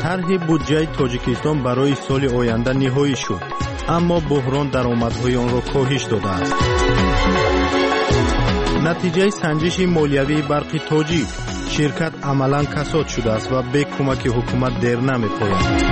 طرح بودجه تاجیکستان برای سال آینده نهایی شد، اما بحران درآمدهای آن را کاهش داده است. نتیجه سنجش مالیوی برق تاجیک، شرکت عملاً کساد شده است و به کمک حکومت در نمی‌پاید.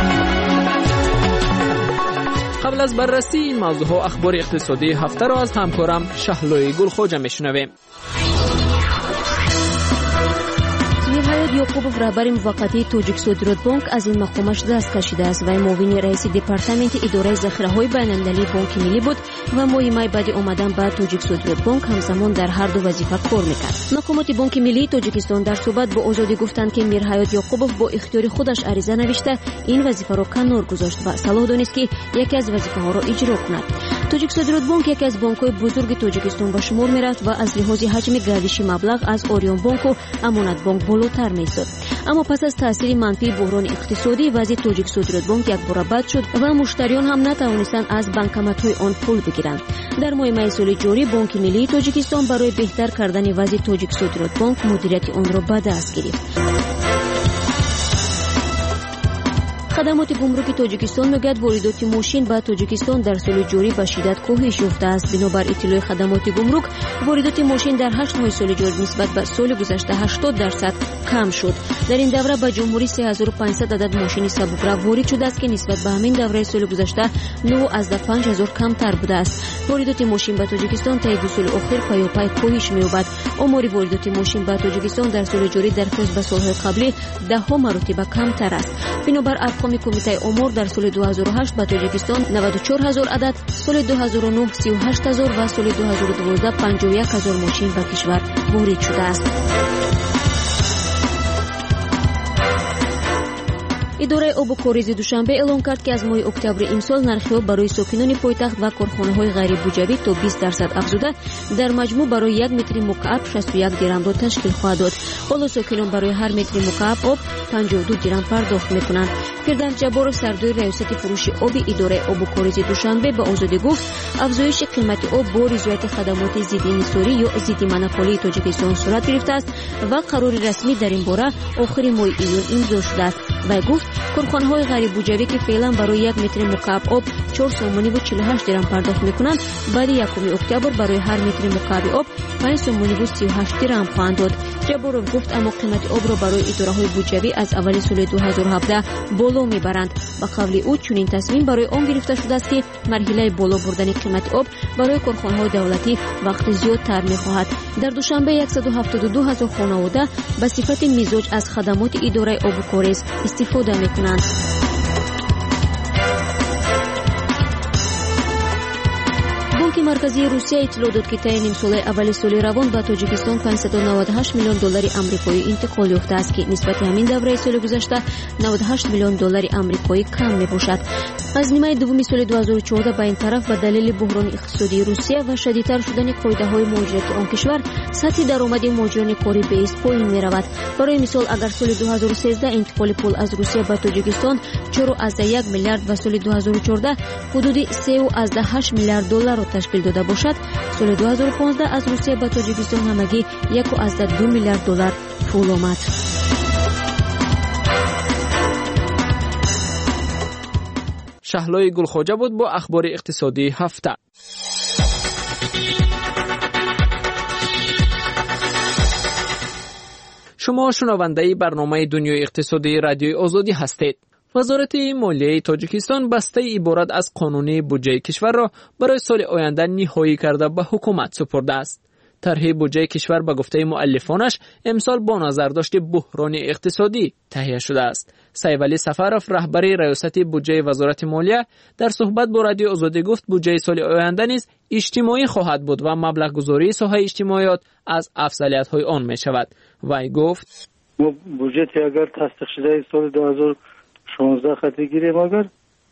قبل از بررسی این موضوع اخبار اقتصادی هفته را از همکارم شهلوی گلخوجه میشنویم. میرحیات یعقوبوف رهبر موقتی تاجیک صادرات بانک از این مقامش دست کشیده است. وی معاون رئیس دپارتمنت اداره ذخیره‌های بین‌المللی بانک ملی بود و ماه می بعد آمدن به تاجیک صادرات بانک همزمان در هر دو وظیفه کار میکرد. مقامات بانک ملی تاجیکستان در صحبت با آزادی گفتند که میرحیات یعقوبوف با اختیار خودش عریضه نوشته این وظیفه را کنار گذاشت و صلاح دانست که یکی از وظیفه‌ها را اجرا کند. تاجیک صادرات بانک یکی از بانک‌های بزرگ تاجیکستان به شمار میرفت و از لحاظ حجم گردش مبلغ از آریان بانک و امانت بانک بالاتر می‌افتاد. اما پس از تاثیر منفی بحران اقتصادی وضع تاجیک صادرات بانک یک بار بد شد و مشتریان هم نتوانستند از بانکمت‌های آن پول بگیرند. در ماه می سال جاری بانک ملی تاجیکستان برای بهتر کردن وضع تاجیک صادرات بانک مدیریت آن را به دست گرفت. خدمات گمرک تاجیکستان میگوید واردات ماشین به تاجیکستان در سال جاری به شدت کاهش یافته است. بنابر اطلاع خدمات گمرک واردات ماشین در 8 ماه سال جاری نسبت به سال گذشته 80% کم شد. در این دوره به جمهوری 3500 عدد ماشین سبک‌رو وارد شده است که نسبت به همین دوره سال گذشته 9,5000 کمتر بوده است. واردات ماشین به تاجیکستان تا دو سال اخیر پیاپی کاهش می‌یابد. آمار واردات ماشین به تاجیکستان در سال جاری در قیاس به سال‌های قبلی 10 مرتبه کمتر است. بنابر کمیته امور در سال 2008 به تاجیکستان 94000 عدد، سال 2009 38000 و سال 2012 51000 ماشین به کشور وارد شده است. اداره آب و کاریزی دوشنبه اعلام کرد که از ماه اکتبر امسال نرخ آب برای ساکنان پایتخت و کارخانه‌های غیر بودجوی تا 20% افزوده در مجموع برای 1 متر مکعب 61 درم را تشکیل خواهد داد. حالا ساکنان برای هر متر مکعب آب 52 درم پرداخت می‌کنند. فردوس جبارov سردار ریاست فروش آب اداره آب و کاریزی دوشنبه به آزادی گفت افزایش قیمت آب با رضایت خدمات ضد انحصاری یا ضد منوپولی تاجیکستان صورت گرفته است و قرار رسمی در این باره آخر ماه ایول امضا شده است. و گفت کارخانه‌های غیر بودجوی که فعلا برای 1 متر مکعب آب 4 سومانی و 48 درم پرداخت می‌کنند بعد 1 اکتبر برای هر متر مکعب آب 5 سومانی و 38 درم خواهند داد. جبارov گفت اما قیمت آب را برای اداره‌های بودجوی از اول سال 2017 بالا میبرند. با قول او چنین تصمیم برای آن گرفته شده است که مرحله بالا بردن قیمت آب برای کارخانه‌های دولتی وقت زیادتر می‌خواهد. در دوشنبه 172000 خانواده به صفت مزاج از خدمات اداره آب و کاریز استفاده می‌کنند. بانک مرکزی روسیه اطلاع داد که طی نیم سال اول سال روان به تاجیکستان 598 میلیون دلار آمریکایی انتقال یافته است که نسبت همین دوره سال گذشته 98 میلیون دلار آمریکایی کم میباشد. از نیمه دوم سال 2014 به این طرف به دلیل بحران اقتصادی روسیه و شدیدتر شدن قاعده‌های مهاجرت آن کشور سطح درآمد مهاجران کاری بیست پایین می‌رود. برای مثال اگر سال 2013 انتقال پول از روسیه به تاجیکستان 4.1 میلیارد و سال 2014 حدود 3.8 میلیارد دلار را تشکیل داده باشد، سال 2015 از روسیه به تاجیکستان همگی 1.2 میلیارد دلار پول آمد. شهلوی گلخوجه بود با اخبار اقتصادی هفته. شما شنونده برنامه دنیای اقتصادی رادیوی آزادی هستید. وزارت مالیه تاجیکستان بسته عبارت از قانون بودجه کشور را برای سال آینده نهایی کرده به حکومت سپرده است. طرح بودجه کشور به گفته مؤلفانش امسال با نظر داشت بحران اقتصادی تهیه شده است. سیولی سفرов رهبر ریاست بودجه وزارت مالیه در صحبت با رادیو آزادی گفت بودجه سال آینده نیز اجتماعی خواهد بود و مبلغ گذاری ساحه اجتماعیات از افضلیت‌های آن می شود. وی گفت بودجه اگر تصدیق شده سال 2016 خطی گیریم اگر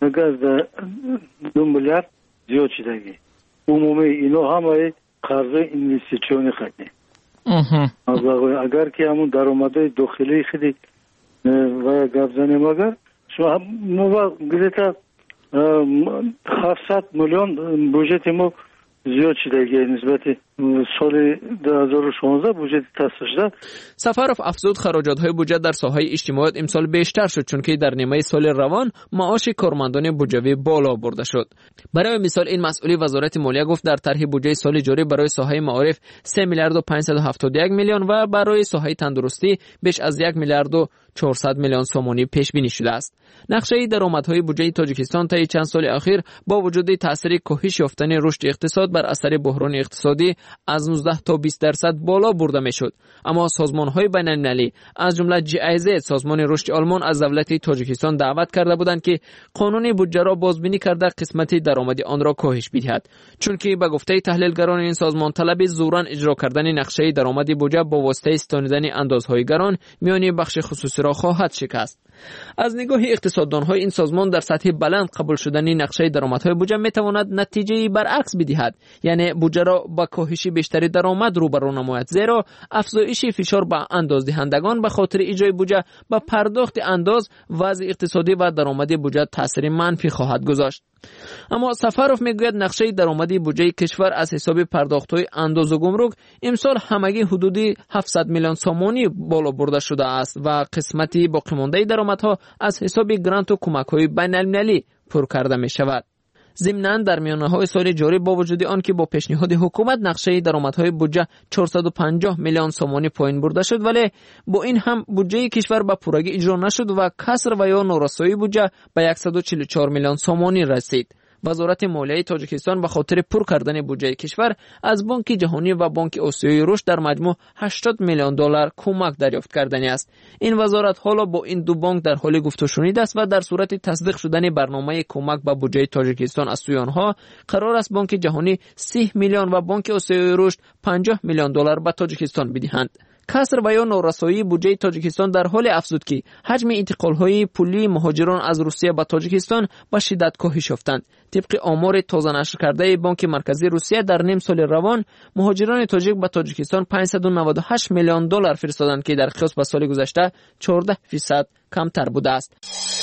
2 میلیارد زیاد شدگی عمومی اینو همه قرض اینوستیسیونی خطی اگر که همون درآمدهای داخلی خیلی و گپ زنیم اگر شما ما گذاشت 700 میلیون بودجه ما زیاد شدگی نسبت سال 2016 بودجه تصویب شده. سفرов افزود خراجات‌های بودجه در ساحه اجتماعیت امسال بیشتر شد چون که در نیمه سال روان معاش کارمندان بودجوی بالا برده شد. برای مثال این مسئولی وزارت مالیه گفت در طرح بودجه سال جاری برای ساحه معارف 3 میلیارد و 571 میلیون و برای ساحه تندرستی بیش از 1 میلیارد و 400 میلیون سومانی پیش بینی شده است. نقشه درآمدهای بودجه تاجیکستان طی چند سال اخیر با وجود تاثیر کاهش یافتن رشد اقتصاد بر اثر بحران اقتصادی از 19 تا 20% بالا برده میشد. اما سازمان‌های بین‌المللی از جمله GIZ سازمان رشد آلمان از دولت تاجیکستان دعوت کرده بودند که قانون بودجه را بازبینی کرده قسمت درآمدی آن را کاهش بدهد، چون که به گفته تحلیلگران این سازمان طلب زوراً اجرا کردن نقشه درآمدی بودجه با واسطه استنادیدن اندازهای گران میان بخش خصوصی را خواهد شکست. از نگاه اقتصاددان‌های این سازمان در سطح بلند قبول شدن نقشه درآمدهای بودجه میتواند نتیجه برعکس بدهد، یعنی بودجه را با کاهش بیشتری درآمد روبرو نماید، زیرا افزایش فشار به اندازدهندگان به خاطر اجرای بودجه به پرداخت انداز وضع اقتصادی و درآمدی بودجه تاثیر منفی خواهد گذاشت. اما سفرov میگوید نقشه درآمدی بودجه کشور از حساب پرداخت‌های انداز و گمرک امسال همگی حدود 700 میلیون سومانی بالا برده شده است و قسمتی باقی مانده درآمدها از حساب گرانت و کمک‌های بین‌المللی پر کرده می‌شود. ضمناً در میانه‌های سال جاری با وجود آن که با پیشنهاد حکومت نقشه درآمدهای بودجه 450 میلیون سومانی پایین برده شد، ولی با این هم بودجه کشور به پورگی اجرا نشد و کسر و یا نارسایی بودجه به 144 میلیون سومانی رسید. وزارت مالیه تاجیکستان به خاطر پر کردن بودجه کشور از بانک جهانی و بانک آسیایی رشد در مجموع 80 میلیون دلار کمک دریافت کردنی است. این وزارت حالا با این دو بانک در حال گفت و شنید است و در صورت تصدیق شدن برنامه کمک به بودجه تاجیکستان از سوی آنها قرار است بانک جهانی 30 میلیون و بانک آسیایی رشد 50 میلیون دلار به تاجیکستان بدهند. کسر و یا نارسایی بودجه تاجیکستان در حال افزود که حجم انتقال‌های پولی مهاجران از روسیه به تاجیکستان به شدت کاهش یافتند. طبق آمار تازه نشر کرده بانک مرکزی روسیه در نیم سال روان مهاجران تاجیک به تاجیکستان 598 میلیون دلار فرستادند که در قیاس به سال گذشته 14% کمتر بوده است.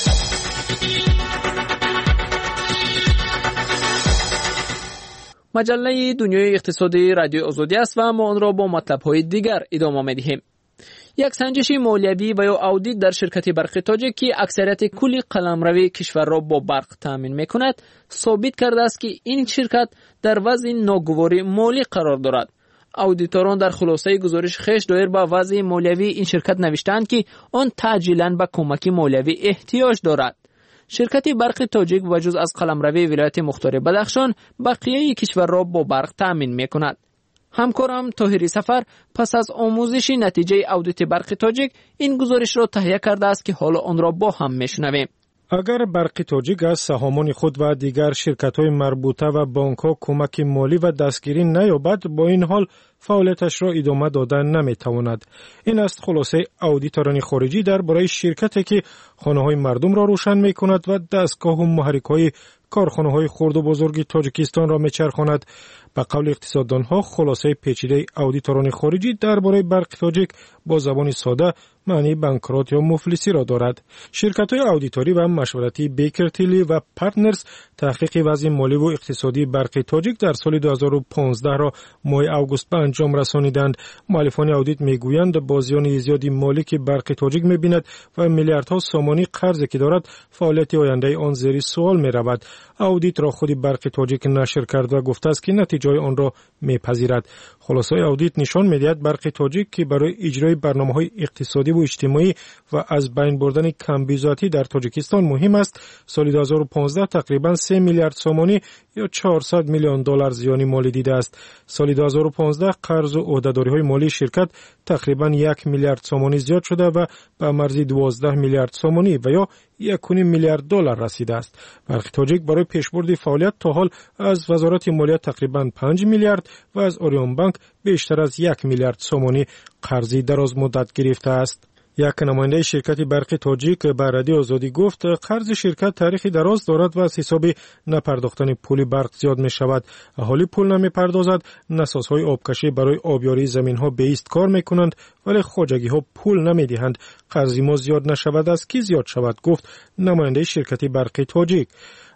مجله دنیای اقتصادی رادیو آزادی است و ما آن را با مطلب‌های دیگر ادامه می‌دهیم. یک سنجش مالیوی و یا آودیت در شرکت برق تاجیک که اکثریت کل قلمروی کشور را با برق تامین می‌کند ثابت کرده است که این شرکت در وضع ناگواری مالی قرار دارد. اودیتوران در خلاصه گزارش خویش دایر به وضع مالیوی این شرکت نوشتند که آن تعجیلاً به کمک مالیوی احتیاج دارد. شرکت برق تاجیک بجز از قلمروی ولایت مختار بدخشان بقیه کشور را با برق تامین می‌کند. همکارم طاهری سفر پس از آموزش نتیجه اودیت برق تاجیک این گزارش را تهیه کرده است که حالا آن را با هم میشنویم. اگر برق تاجیک از سهامان خود و دیگر شرکت‌های مربوطه و بانک‌ها کمک مالی و دستگیری نیابد، با این حال فعالیتش را ادامه دادن نمی‌تواند. این است خلاصه اودیتوران خارجی درباره شرکتی که خانه‌های مردم را روشن می‌کند و دستگاه و محرک‌های کارخانه‌های خرد و بزرگ تاجیکستان را می‌چرخاند. به قول اقتصاددان‌ها خلاصه پیچیده اودیتوران خارجی درباره برق تاجیک با زبان ساده معنی بانکرات یا مفلسی را دارد. شرکت‌های اودیتوری و مشورتی بیکر تیلی و پارتنرز تحقیق وضع مالی و اقتصادی برق تاجیک در سال 2015 را ماه آگوست به انجام رسانیدند. مؤلفان اودیت میگویند با زیان زیادی مالی که برق تاجیک می‌بیند و میلیاردها سومانی قرضی که دارد فعالیت آینده آن زیر سوال می‌رود. اودیت را خود برق تاجیک نشر کرد و گفته است که نتیجه آن را می‌پذیرد. خلاصه اودیت نشان می‌دهد برق تاجیک که برای اجرای برنامه‌های اقتصادی و اجتماعی و از بین بردن کمبیزاتی در تاجیکستان مهم است، سال 2015 تقریباً 3 میلیارد سومانی یا 400 میلیون دلار زیان مالی دیده است. سال 2015 قرض و عهده‌داری‌های مالی شرکت تقریباً 1 میلیارد سومانی زیاد شده و به مرزی 12 میلیارد سومانی و یا 1.5 میلیارد دلار رسیده است. برق تاجیک برای پیشبرد فعالیت تا حال از وزارت مالیه تقریباً 5 میلیارد و از اوریون بانک بیشتر از 1 میلیارد سومانی قرضی دراز مدت گرفته است. یک نماینده شرکت برق تاجیک به رادیو آزادی گفت قرض شرکت تاریخی دراز دارد و از حساب نپرداختن پول برق زیاد می شود. اهالی پول نمی پردازد، نسازهای آبکشی برای آبیاری زمین ها به ایست کار می کنند ولی خواجگی ها پول نمی دهند. قرض ما زیاد نشود از کی زیاد شود، گفت نماینده شرکت برق تاجیک.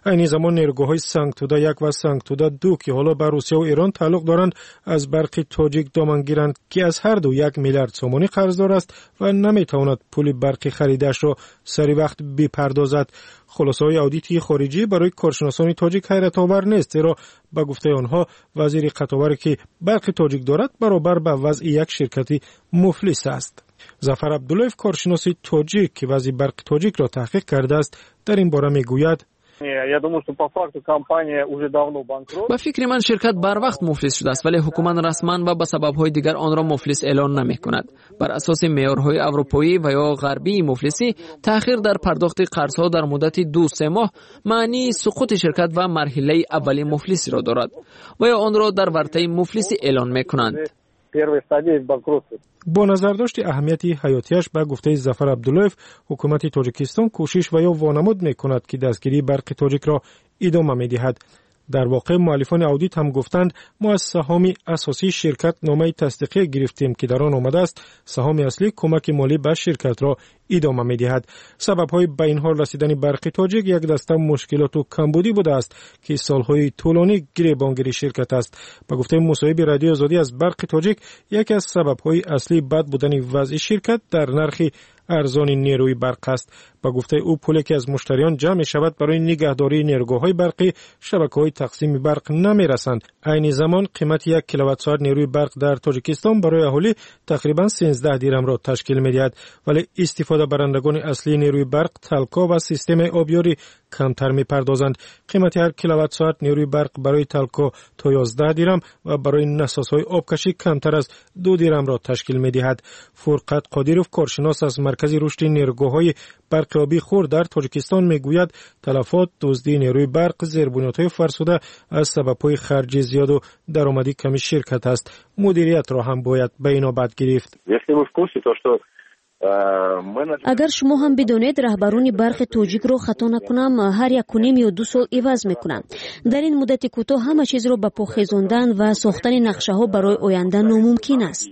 این زمان نیروگاه‌های سنگتودا 1 و سنگتودا 2 که حالا به روسیه و ایران تعلق دارند از برق تاجیک دامن گیرند که از هر دو 1 میلیارد سومانی قرضدار است و نمیتواند پول برق خریدش را سری وقت بپردازد. خلاصه‌های اودیتی خارجی برای کارشناسان تاجیک حیرت آور نیست، زیرا به گفته آنها وزیر قطاوری که برق تاجیک دارد برابر به وضع یک شرکتی مفلس است. ظفر عبداللهیف کارشناس تاجیک که وضع برق تاجیک را تحقیق کرده است در این باره میگوید: با فکر من شرکت بر وقت مفلس شده است، ولی حکومت رسما و به سبب‌های دیگر آن را مفلس اعلان نمی‌کند. بر اساس معیارهای اروپایی و یا غربی مفلسی، تأخیر در پرداخت قرض‌ها در مدت 2-3 ماه معنی سقوط شرکت و مرحله اولی مفلسی را دارد و یا آن را در ورطه مفلسی اعلان می‌کنند. با نظر داشت اهمیت حیاتیش به گفته ظفر عبداللهیف، حکومت تاجیکستان کوشش و یا وانمود می‌کند که دستگیری برق تاجیک را ادامه می‌دهد. در واقع مؤلفان اودیت هم گفتند ما از سهام اساسی شرکت نامه تصدیقی گرفتیم که در آن آمده است سهام اصلی کمک مالی به شرکت را ادامه می‌دهد. سبب‌های به این حال رسیدن برق تاجیک یک دسته مشکلات و کمبودی بوده است که سال‌های طولانی گریبانگیری شرکت است. به گفته مصاحبه رادیو آزادی از برق تاجیک، یکی از سبب‌های اصلی بد بودن وضع شرکت در نرخ ارزان نیروی برق است. با گفته او پولی که از مشتریان جمع شود برای نگهداری نیروگاه‌های برقی شبکه‌های تقسیم برق نمی‌رسند. عین زمان قیمت 1 کیلووات ساعت نیروی برق در تاجیکستان برای اهالی تقریباً 13 دیرم را تشکیل می‌دهد، ولی استفاده برندگان اصلی نیروی برق تلکا و سیستم آبیاری کمتر می‌پردازند. قیمت هر کیلووات ساعت نیروی برق برای تلکا تا 11 دیرم و برای نسازهای آبکشی کمتر از 2 دیرم را تشکیل می‌دهد. فرقت قادیروف کارشناس از مرکز رشد نیروگاه‌های برق آبی خرد در تاجیکستان میگوید تلفات دزدی نیروی برق زیربنیادهای فرسوده از سبب‌های خرج زیاد و درآمدی کمی شرکت است. مدیریت را هم باید به این نوبت گرفت. اگر شما هم بدونید رهبران برق تاجیک رو خطا نکنم هر 1.5 یا 2 سال عوض میکنند. در این مدت کوتاه همه چیز رو به پا خیزاندن و ساختن نقشه ها برای آینده ناممکن است.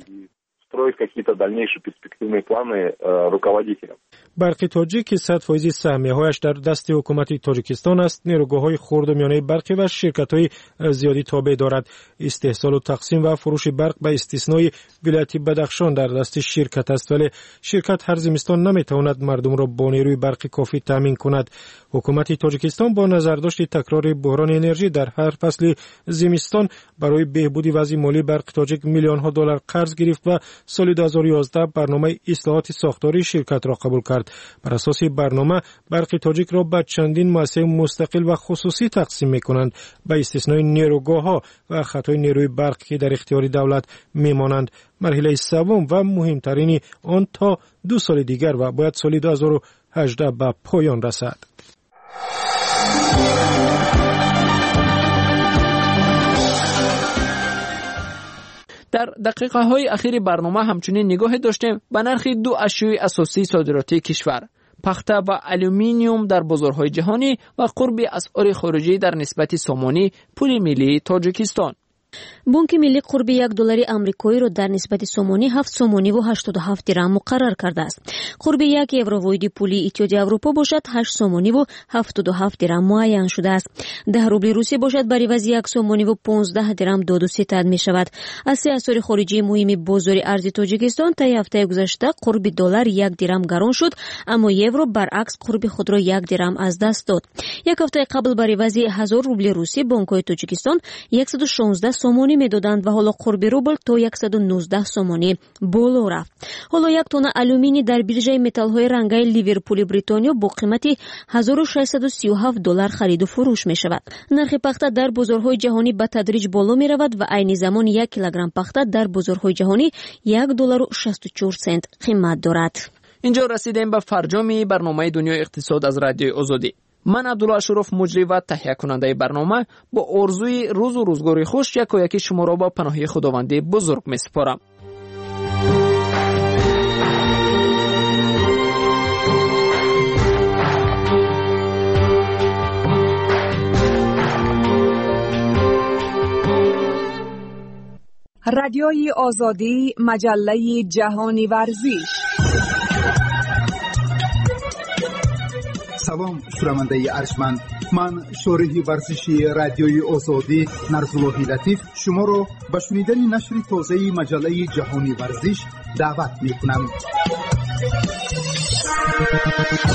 برق تاجیک 100% سهمیه‌هایش در دست حکومت تاجیکستان است. نیروگاه‌های خرد و میانه برقی و شرکت‌های زیادی تابع دارد. استحصال و تقسیم و فروش برق به استثنای ولایت بدخشان در دست شرکت است، ولی شرکت هر زمستان نمی‌تواند مردم را با نیروی برق کافی تامین کند. حکومت تاجیکستان با نظرداشت تکرار بحران انرژی در هر فصل زمستان برای بهبودی وضع مالی برق تاجیک میلیون‌ها دلار قرض گرفت و سال 2011 برنامه اصلاحات ساختاری شرکت را قبول کرد. بر اساس برنامه برق تاجیک را به چندین مؤسسه مستقل و خصوصی تقسیم می‌کنند به استثنای نیروگاه‌ها و خطای نیروی برق که در اختیار دولت می‌مانند. مرحله سوم و مهمترین آن تا 2 سال دیگر و باید سال 2018 به پایان رسد. در دقیقه‌های اخیر برنامه همچنین نگاه داشتیم به نرخ 2 اشیاء اساسی صادراتی کشور: پخته و الومینیوم در بازارهای جهانی و قرب اسعار خارجی در نسبت سامانی پول ملی تاجیکستان. بانک ملی قرب $1 آمریکایی را در نسبت سومانی 7 سومانی و 87 درهم مقرر کرده است. قرب 1 یورو واحد پولی اتحادیه اروپا باشد 8 سومانی و 77 درهم معین شده است. 10 روبل روسی باشد بر عوض 1 سومانی و 15 درهم داد و ستد می شود. از سه اسعار خارجی مهم بازار ارز تاجیکستان تا هفته گذشته قرب دلار 1 درهم گران شد، اما یورو برعکس قرب خود را 1 درهم از دست داد. یک هفته قبل بر عوض 1000 روبل روسی بانک‌های تاجیکستان 116 سومانی میدادند و حالا قرب روبل تا 119 سومانی بالا رفت. حالا یک تن آلومینی در بیرژه متال‌های رنگی لیورپول بریتانیا با قیمت $1637 خرید و فروش می شود. نرخ پخته در بازارهای جهانی به تدریج بالا می رود و عین زمان 1 کیلوگرم پخته در بازارهای جهانی $1.64 قیمت دارد. اینجا رسیدیم به فرجام برنامه دنیای اقتصاد از رادیو آزادی. من عبدالله اشرف مجری و تهیه کننده برنامه با آرزوی روز و روزگاری خوش یکی شما را با پناهی خداوند بزرگ می‌سپارم. رادیوی آزادی، مجله جهانی ورزش. سلام شنونده ارجمند، من شارح ورزشی رادیوی آزادی نرزالله لطیف شما را به شنیدن نشر تازه مجله جهانی ورزش دعوت می‌کنم.